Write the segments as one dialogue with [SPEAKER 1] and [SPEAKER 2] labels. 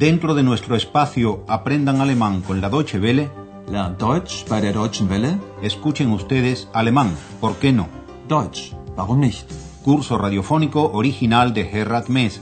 [SPEAKER 1] Dentro de nuestro espacio Aprendan Alemán con la Deutsche Welle,
[SPEAKER 2] Lernt Deutsch bei der Deutschen Welle.
[SPEAKER 1] escuchen ustedes alemán, ¿por qué no?
[SPEAKER 2] Deutsch, warum nicht?
[SPEAKER 1] Curso radiofónico original de Gerhard Mese.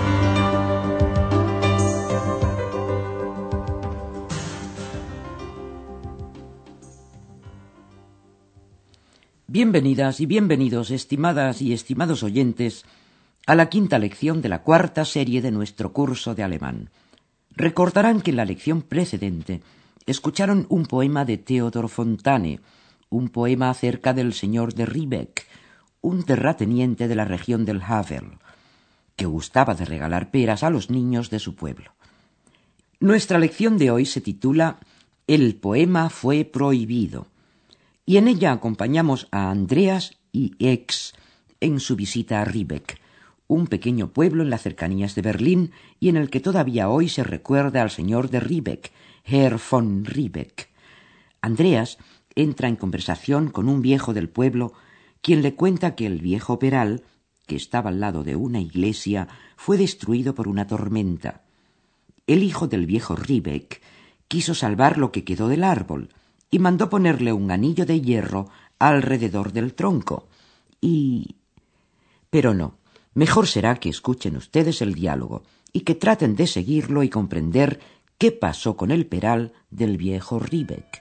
[SPEAKER 3] Bienvenidas y bienvenidos, estimadas y estimados oyentes, a la quinta lección de la cuarta serie de nuestro curso de alemán. Recordarán que en la lección precedente escucharon un poema de Theodor Fontane, un poema acerca del señor de Riebeck, un terrateniente de la región del Havel, que gustaba de regalar peras a los niños de su pueblo. Nuestra lección de hoy se titula El poema fue prohibido, y en ella acompañamos a Andreas y X en su visita a Riebeck, un pequeño pueblo en las cercanías de Berlín y en el que todavía hoy se recuerda al señor de Riebeck, Herr von Riebeck. Andreas entra en conversación con un viejo del pueblo, quien le cuenta que el viejo peral, que estaba al lado de una iglesia, fue destruido por una tormenta. El hijo del viejo Riebeck quiso salvar lo que quedó del árbol y mandó ponerle un anillo de hierro alrededor del tronco. Pero no. Mejor será que escuchen ustedes el diálogo y que traten de seguirlo y comprender qué pasó con el peral del viejo Riebeck.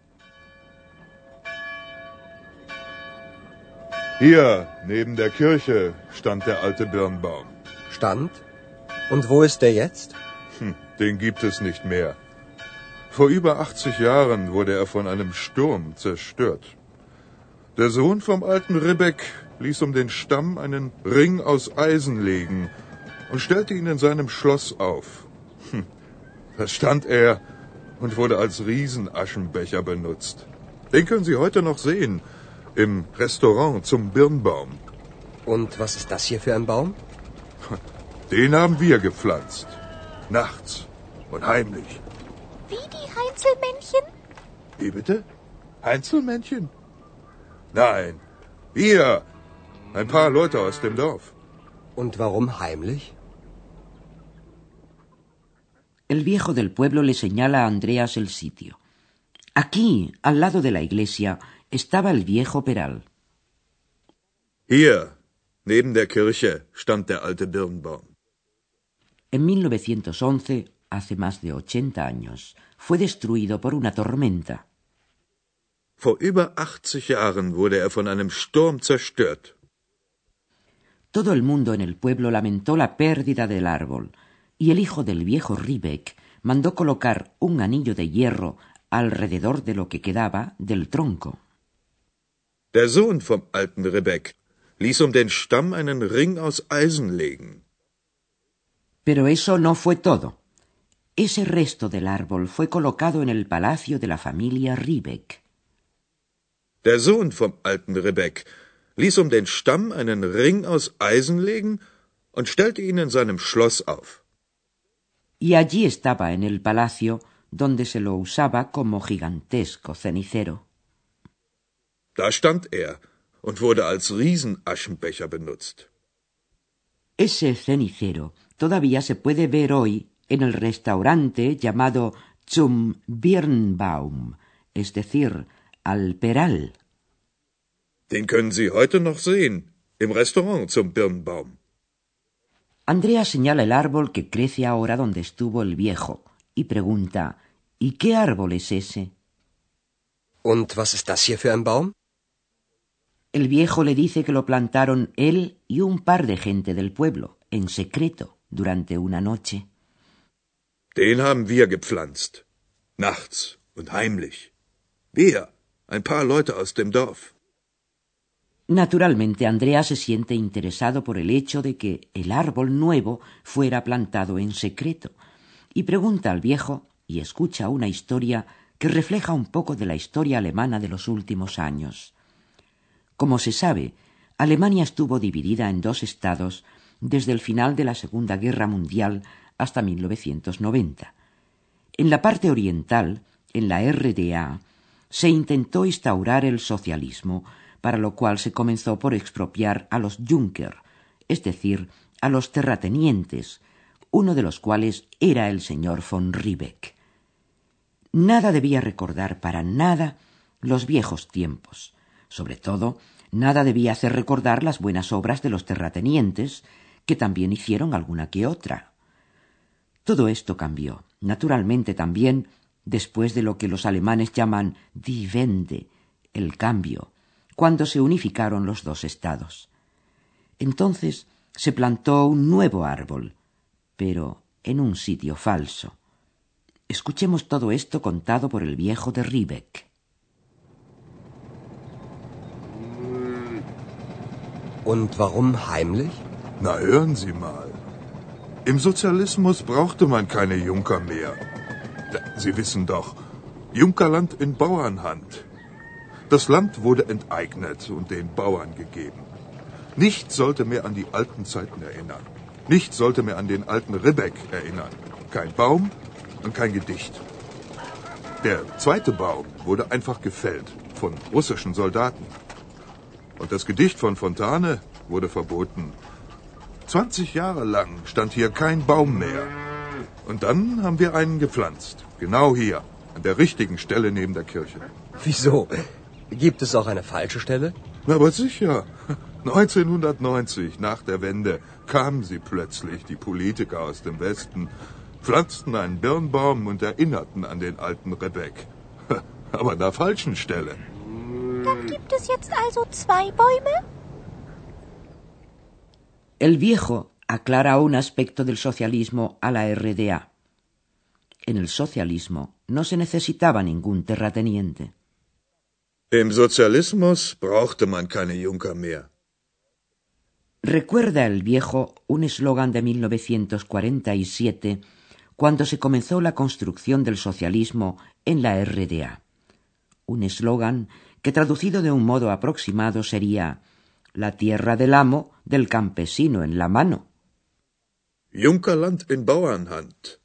[SPEAKER 4] Hier, neben der Kirche, stand der alte Birnbaum.
[SPEAKER 5] Stand? Und wo ist der jetzt?
[SPEAKER 4] Den gibt es nicht mehr. Vor über 80 Jahren wurde er von einem Sturm zerstört. Der Sohn vom alten Riebeck ließ um den Stamm einen Ring aus Eisen legen und stellte ihn in seinem Schloss auf. Da stand er und wurde als Riesenaschenbecher benutzt. Den können Sie heute noch sehen, im Restaurant zum Birnbaum.
[SPEAKER 5] Und was ist das hier für ein Baum?
[SPEAKER 4] Den haben wir gepflanzt. Nachts und heimlich.
[SPEAKER 6] Wie die Heinzelmännchen?
[SPEAKER 4] Wie bitte? Heinzelmännchen? Nein, wir. Ein paar Leute aus dem Dorf.
[SPEAKER 5] Und warum heimlich?
[SPEAKER 3] El viejo del pueblo le señala a Andreas el sitio. Aquí, al lado de la iglesia, estaba el viejo peral.
[SPEAKER 4] Hier, neben der Kirche, stand der alte Birnbaum.
[SPEAKER 3] En 1911, hace más de 80 años, fue destruido por una tormenta.
[SPEAKER 4] Vor über 80 Jahren wurde er von einem Sturm zerstört.
[SPEAKER 3] Todo el mundo en el pueblo lamentó la pérdida del árbol, y el hijo del viejo Riebeck mandó colocar un anillo de hierro alrededor de lo que quedaba del tronco.
[SPEAKER 4] Der Sohn vom alten Riebeck ließ um den Stamm einen Ring aus Eisen legen.
[SPEAKER 3] Pero eso no fue todo. Ese resto del árbol fue colocado en el palacio de la familia Riebeck.
[SPEAKER 4] Der Sohn vom alten Riebeck ließ um den Stamm einen Ring aus Eisen legen und stellte ihn in seinem Schloss auf.
[SPEAKER 3] Y allí estaba en el palacio, donde se lo usaba como gigantesco cenicero.
[SPEAKER 4] Da stand er und wurde als Riesenaschenbecher benutzt.
[SPEAKER 3] Ese cenicero todavía se puede ver hoy en el restaurante llamado Zum Birnbaum, es decir, al peral.
[SPEAKER 4] Den können Sie heute noch sehen, im Restaurant zum Birnbaum.
[SPEAKER 3] Andrea señala el árbol que crece ahora donde estuvo el viejo y pregunta, ¿y qué árbol es ese?
[SPEAKER 5] Und was ist das hier für ein Baum?
[SPEAKER 3] El viejo le dice que lo plantaron él y un par de gente del pueblo, en secreto, durante una noche.
[SPEAKER 4] Den haben wir gepflanzt. Nachts und heimlich. Wir, ein paar Leute aus dem Dorf.
[SPEAKER 3] Naturalmente, Andrea se siente interesado por el hecho de que el árbol nuevo fuera plantado en secreto, y pregunta al viejo y escucha una historia que refleja un poco de la historia alemana de los últimos años. Como se sabe, Alemania estuvo dividida en dos estados desde el final de la Segunda Guerra Mundial hasta 1990. En la parte oriental, en la RDA, se intentó instaurar el socialismo, para lo cual se comenzó por expropiar a los Junker, es decir, a los terratenientes, uno de los cuales era el señor von Riebeck. Nada debía recordar para nada los viejos tiempos. Sobre todo, nada debía hacer recordar las buenas obras de los terratenientes, que también hicieron alguna que otra. Todo esto cambió, naturalmente también, después de lo que los alemanes llaman die Wende, el cambio, cuando se unificaron los dos estados. Entonces se plantó un nuevo árbol, pero en un sitio falso. Escuchemos todo esto contado por el viejo de Riebeck.
[SPEAKER 5] Und warum heimlich?
[SPEAKER 4] Na, hören Sie mal. Im Sozialismus brauchte man keine Junker mehr. Sie wissen doch, Junkerland in Bauernhand. Das Land wurde enteignet und den Bauern gegeben. Nichts sollte mehr an die alten Zeiten erinnern. Nichts sollte mehr an den alten Ribbeck erinnern. Kein Baum und kein Gedicht. Der zweite Baum wurde einfach gefällt von russischen Soldaten. Und das Gedicht von Fontane wurde verboten. 20 Jahre lang stand hier kein Baum mehr. Und dann haben wir einen gepflanzt. Genau hier, an der richtigen Stelle neben der Kirche.
[SPEAKER 5] Wieso? Gibt es auch eine falsche Stelle?
[SPEAKER 4] Na, aber sicher. 1990, nach der Wende, kamen sie plötzlich, die Politiker aus dem Westen, pflanzten einen Birnbaum und erinnerten an den alten Ribbeck. Aber an der falschen Stelle.
[SPEAKER 6] Dann gibt es jetzt also 2 Bäume?
[SPEAKER 3] El viejo aclara un aspecto del socialismo a la RDA. En el socialismo no se necesitaba ningún terrateniente.
[SPEAKER 4] Im Sozialismus brauchte man keine Junker mehr.
[SPEAKER 3] Recuerda el viejo un eslogan de 1947, cuando se comenzó la construcción del socialismo en la RDA. Un eslogan que traducido de un modo aproximado sería: la tierra del amo, del campesino en la mano.
[SPEAKER 4] Junkerland in Bauernhand.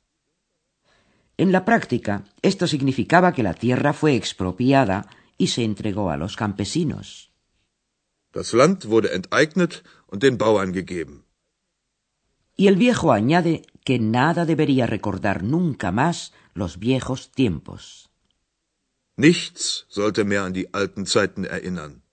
[SPEAKER 3] En la práctica, esto significaba que la tierra fue expropiada y se entregó a los campesinos.
[SPEAKER 4] Das Land wurde enteignet und den Bauern gegeben.
[SPEAKER 3] Y el viejo añade que nada debería recordar nunca más los viejos tiempos.
[SPEAKER 4] Nichts sollte mehr an die alten Zeiten erinnern.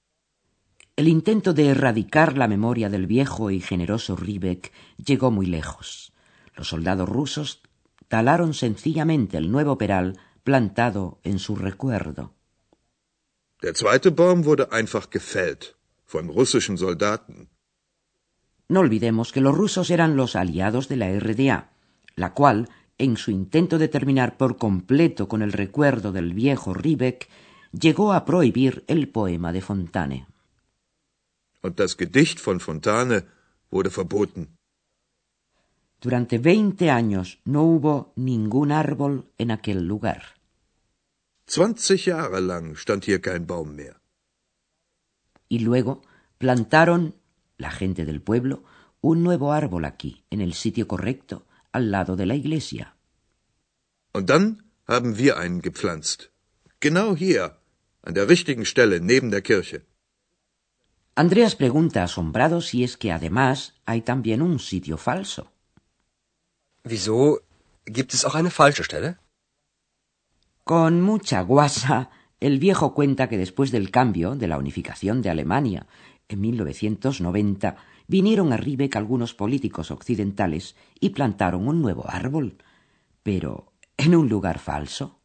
[SPEAKER 3] El intento de erradicar la memoria del viejo y generoso Riebeck llegó muy lejos. Los soldados rusos talaron sencillamente el nuevo peral plantado en su recuerdo.
[SPEAKER 4] Der zweite Baum wurde einfach gefällt von russischen Soldaten.
[SPEAKER 3] No olvidemos que los rusos eran los aliados de la RDA, la cual, en su intento de terminar por completo con el recuerdo del viejo Riebeck, llegó a prohibir el poema de Fontane.
[SPEAKER 4] Und das Gedicht von Fontane wurde verboten.
[SPEAKER 3] Durante 20 años no hubo ningún árbol en aquel lugar.
[SPEAKER 4] 20 Jahre lang stand hier kein Baum mehr.
[SPEAKER 3] Y luego plantaron, la gente del pueblo, un nuevo árbol aquí, en el sitio correcto, al lado de la iglesia.
[SPEAKER 4] Und dann haben wir einen gepflanzt. Genau hier, an der richtigen Stelle neben der Kirche.
[SPEAKER 3] Andreas pregunta asombrado si es que además hay también un sitio falso.
[SPEAKER 5] Wieso? Gibt es auch eine falsche Stelle?
[SPEAKER 3] Con mucha guasa, el viejo cuenta que después del cambio, de la unificación de Alemania, en 1990, vinieron a Riebeck algunos políticos occidentales y plantaron un nuevo árbol, pero en un lugar falso.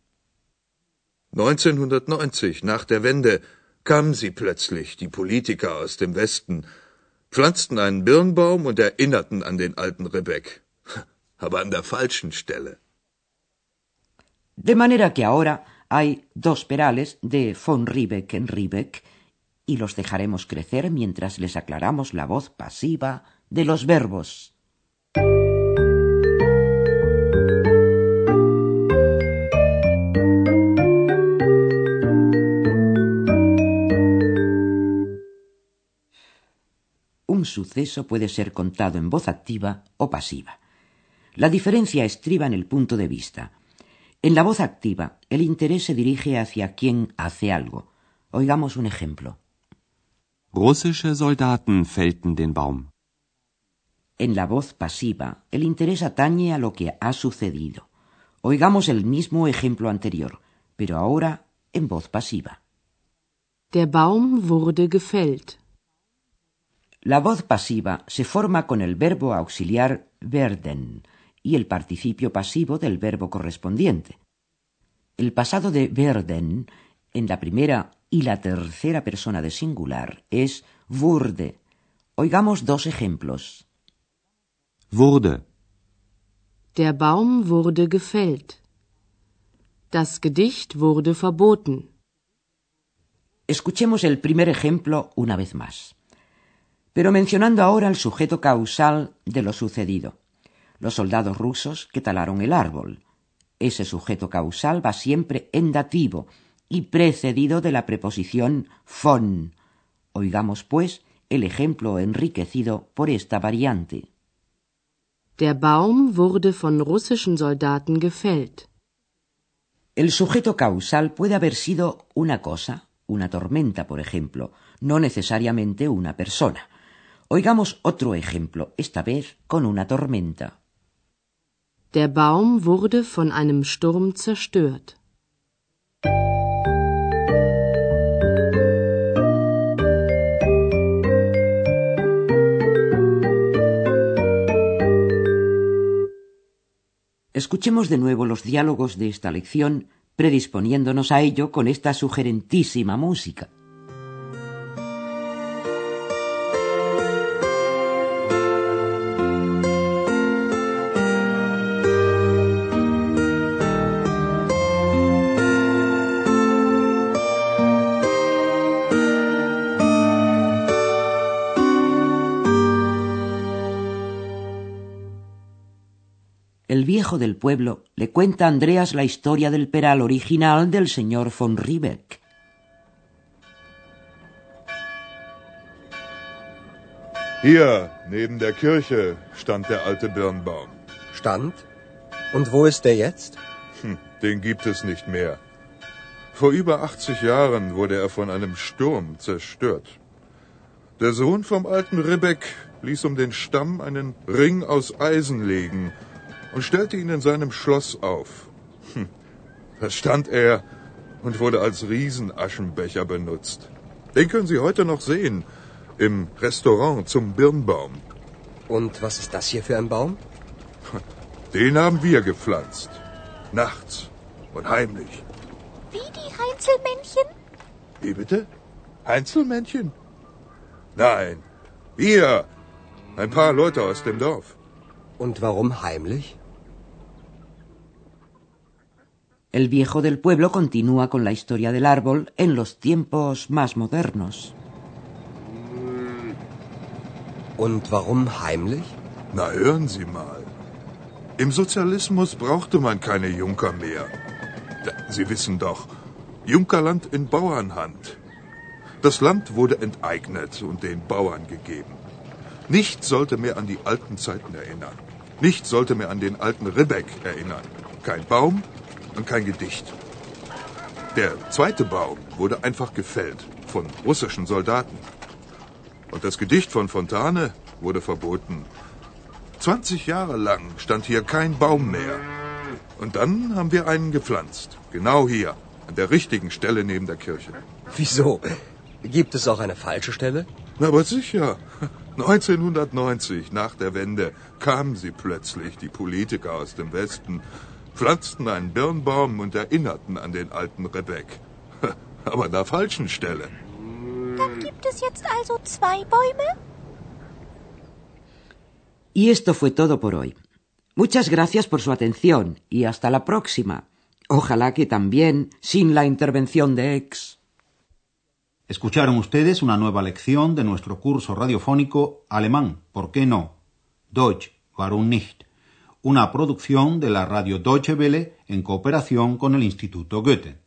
[SPEAKER 4] 1990, nach der Wende, kamen sie plötzlich, die Politiker aus dem Westen, pflanzten einen Birnbaum und erinnerten an den alten Ribbeck. Aber an der falschen Stelle.
[SPEAKER 3] De manera que ahora hay 2 perales de von Riebeck en Riebeck y los dejaremos crecer mientras les aclaramos la voz pasiva de los verbos. Un suceso puede ser contado en voz activa o pasiva. La diferencia estriba en el punto de vista. En la voz activa, el interés se dirige hacia quien hace algo. Oigamos un ejemplo.
[SPEAKER 7] Russische Soldaten fällten den Baum.
[SPEAKER 3] En la voz pasiva, el interés atañe a lo que ha sucedido. Oigamos el mismo ejemplo anterior, pero ahora en voz pasiva.
[SPEAKER 7] Der Baum wurde gefällt.
[SPEAKER 3] La voz pasiva se forma con el verbo auxiliar werden y el participio pasivo del verbo correspondiente. El pasado de werden en la primera y la tercera persona de singular es wurde. Oigamos dos ejemplos.
[SPEAKER 2] Wurde.
[SPEAKER 7] Der Baum wurde gefällt. Das Gedicht wurde verboten.
[SPEAKER 3] Escuchemos el primer ejemplo una vez más, pero mencionando ahora el sujeto causal de lo sucedido. Los soldados rusos que talaron el árbol. Ese sujeto causal va siempre en dativo y precedido de la preposición von. Oigamos, pues, el ejemplo enriquecido por esta variante.
[SPEAKER 7] Der Baum wurde von russischen Soldaten gefällt.
[SPEAKER 3] El sujeto causal puede haber sido una cosa, una tormenta, por ejemplo, no necesariamente una persona. Oigamos otro ejemplo, esta vez con una tormenta.
[SPEAKER 7] Der Baum wurde von einem Sturm zerstört.
[SPEAKER 3] Escuchemos de nuevo los diálogos de esta lección, predisponiéndonos a ello con esta sugerentísima música. El viejo del pueblo le cuenta a Andreas la historia del peral original del señor von Riebeck.
[SPEAKER 4] Hier, neben der Kirche, stand der alte Birnbaum.
[SPEAKER 5] Stand? Und wo ist der jetzt?
[SPEAKER 4] Den gibt es nicht mehr. Vor über 80 Jahren wurde er von einem Sturm zerstört. Der Sohn vom alten Ribbeck ließ um den Stamm einen Ring aus Eisen legen und stellte ihn in seinem Schloss auf. Da stand er und wurde als Riesenaschenbecher benutzt. Den können Sie heute noch sehen, im Restaurant zum Birnbaum.
[SPEAKER 5] Und was ist das hier für ein Baum?
[SPEAKER 4] Den haben wir gepflanzt. Nachts und heimlich.
[SPEAKER 6] Wie die Heinzelmännchen?
[SPEAKER 4] Wie bitte? Heinzelmännchen? Nein, wir. Ein paar Leute aus dem Dorf.
[SPEAKER 5] Und warum heimlich?
[SPEAKER 3] El viejo del pueblo continúa con la historia del árbol en los tiempos más modernos.
[SPEAKER 5] Und warum heimlich?
[SPEAKER 4] Na, hören Sie mal. Im Sozialismus brauchte man keine Junker mehr. Sie wissen doch, Junkerland in Bauernhand. Das Land wurde enteignet und den Bauern gegeben. Nichts sollte mehr an die alten Zeiten erinnern. Nichts sollte mehr an den alten Ribbeck erinnern. Kein Baum und kein Gedicht. Der zweite Baum wurde einfach gefällt von russischen Soldaten. Und das Gedicht von Fontane wurde verboten. 20 Jahre lang stand hier kein Baum mehr. Und dann haben wir einen gepflanzt. Genau hier, an der richtigen Stelle neben der Kirche.
[SPEAKER 5] Wieso? Gibt es auch eine falsche Stelle?
[SPEAKER 4] Na, aber sicher. 1990, nach der Wende, kamen sie plötzlich, die Politiker aus dem Westen, pflanzten einen Birnbaum und erinnerten an den alten Ribbeck. Aber an der falschen Stelle.
[SPEAKER 6] Dann gibt es jetzt also 2 Bäume?
[SPEAKER 3] Y esto fue todo por hoy. Muchas gracias por su atención y hasta la próxima. Ojalá que también sin la intervención de X.
[SPEAKER 1] Escucharon ustedes una nueva lección de nuestro curso radiofónico Alemán, ¿por qué no? Deutsch, warum nicht? Una producción de la radio Deutsche Welle en cooperación con el Instituto Goethe.